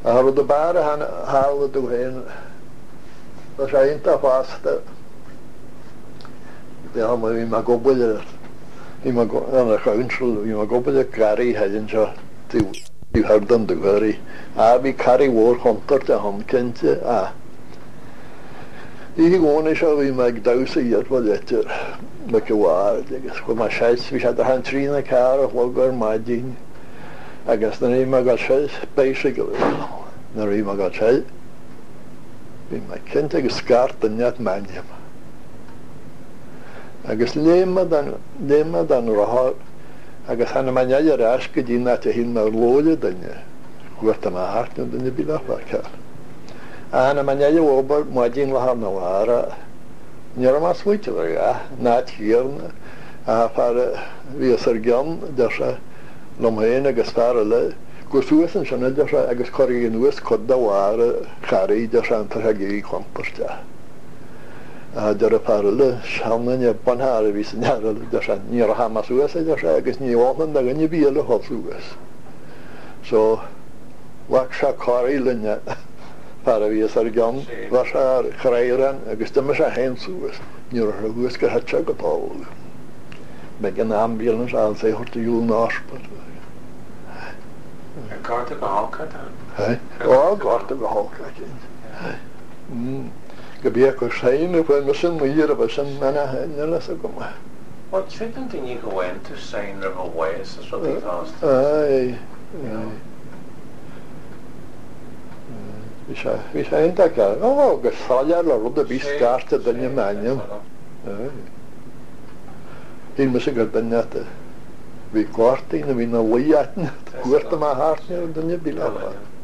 A har de bara han haalde du heen. Dat is eindelijk vast. Ja, maar wie mag opbouwen. Wie mag aan de council, wie mag opbouwen carry hebben zo. Die houden de carry. Wie carry woord komt er te handkentje. Die gewoon is al wie mag 1000 jaar wat het er. Met je waar. Voor mijn scheids, wie had de hand trinen karen, vlogger, maatjin. I guess dan wie mag scheids, basically. Dan wie mag scheids. Wie mag kentje geskaart en niet manjem. Agus léma dan rahar agus hanna man ja raske din at hin na lole danne guarda ma hart no danne bila fakar hanna man ja ober majin la hanna wara nira ma switcher ja nat hirn far vi sergan dasha lomhena gastarle kusuesen shana dasha agus korigin wes kodda wara khari dasha antagegi komposta در پارله شامنه بنهار بیست نهار داشتن نیرو هم مسئولیت داشت اگه نیوان داره نیبیله خالصوگس so وقت شکاری لنه پاروی سرگان واشار خیران اگه استمش هنسوگس نیرو هنگوس که هچه کتاول بگن آمبیلنش آلزه هرت یول ناشپر کارت به حال کردن های کارت به حال کردن Gebeurt waarschijnlijk wel misschien maar hier was een mannen niet zo komen. Wat shouldn't you go into saying river ways? Is what they've asked. Vi zijn inte klar. Oh, gesaljar la rode biskarte den je manjem. Hier moet ik het net. Vi kort in vi na liat. Kort maar hart den je bilal.